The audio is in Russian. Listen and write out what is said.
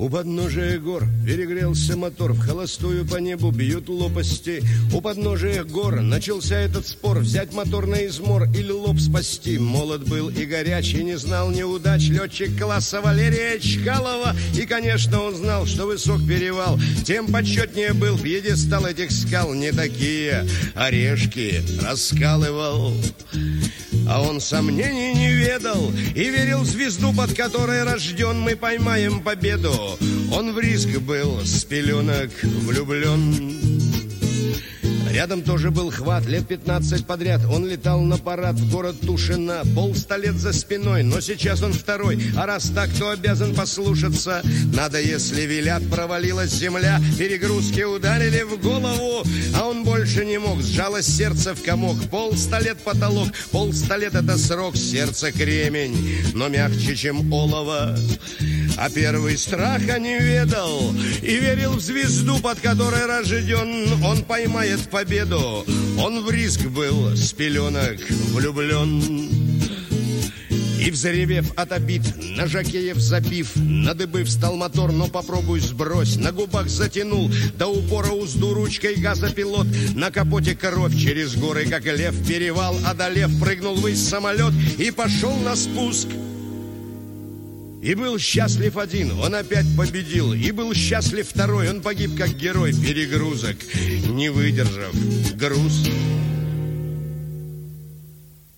У подножия гор перегрелся мотор, в холостую по небу бьют лопасти. У подножия гор начался этот спор, взять мотор на измор или лоб спасти. Молод был и горячий, не знал неудач летчик класса Валерия Чкалова. И, конечно, он знал, что высок перевал, тем почетнее был пьедестал этих скал. Не такие орешки раскалывал, а он сомнений не ведал и верил в звезду, под которой рожден мы поймаем победу. Он в риск был с пеленок влюблен. Рядом тоже был Хват, лет 15 подряд. Он летал на парад в город Тушино, 100 лет за спиной, но сейчас он второй. А раз так, то обязан послушаться. Надо, если велят, провалилась земля, перегрузки ударили в голову, а он больше не мог, сжалось сердце в комок. 100 лет потолок, 100 лет это срок. Сердце кремень, но мягче, чем олово. А первый страха не ведал и верил в звезду, под которой рожден он поймает победу. Он в риск был с пеленок влюблен. И, взревев от обид, на жокеев забив, на дыбы встал мотор, но попробуй сбрось. На губах затянул до упора узду ручкой газопилот. На капоте кровь через горы, как лев, перевал одолев, прыгнул ввысь самолет и пошел на спуск. И был счастлив один, он опять победил. И был счастлив второй, он погиб как герой перегрузок, не выдержав груз.